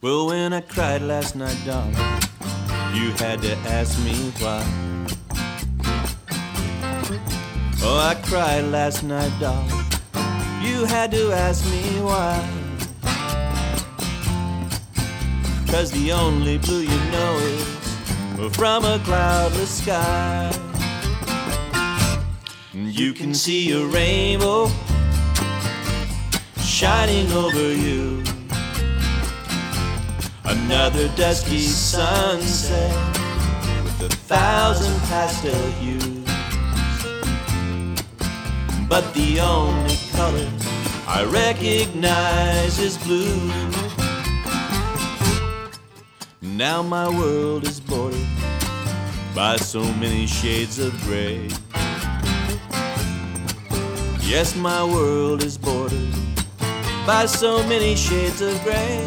Well, when I cried last night, darling, you had to ask me why. Oh, I cried last night, darling, you had to ask me why. 'Cause the only blue you know is from a cloudless sky. You can see a rainbow shining over you, another dusky sunset with 1,000 pastel hues. But the only color I recognize is blue. Now my world is bordered by so many shades of gray. Yes, my world is bordered by so many shades of gray.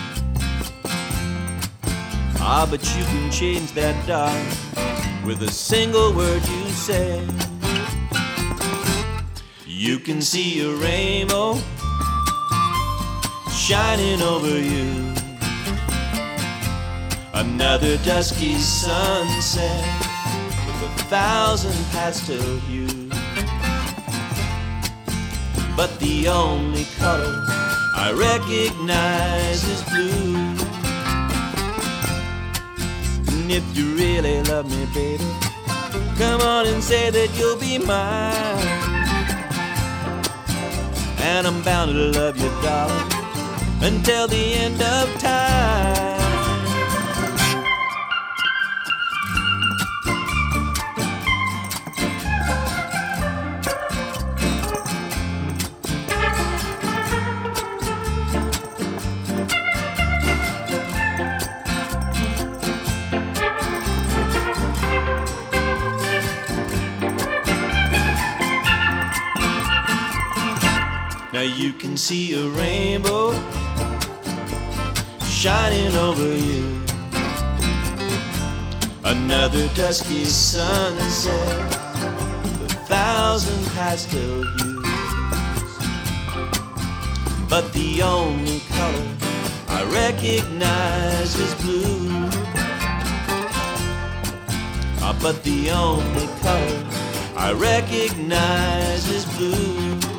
Ah, but you can change that, darling, with a single word you say. You can see a rainbow shining over you, another dusky sunset with 1,000 pastel hues. But the only color I recognize is blue. And if you really love me, baby, come on and say that you'll be mine. And I'm bound to love you, darling, until the end of time. Now you can see a rainbow shining over you, another dusky sunset with 1,000 pastel hues. But the only color I recognize is blue. But the only color I recognize is blue.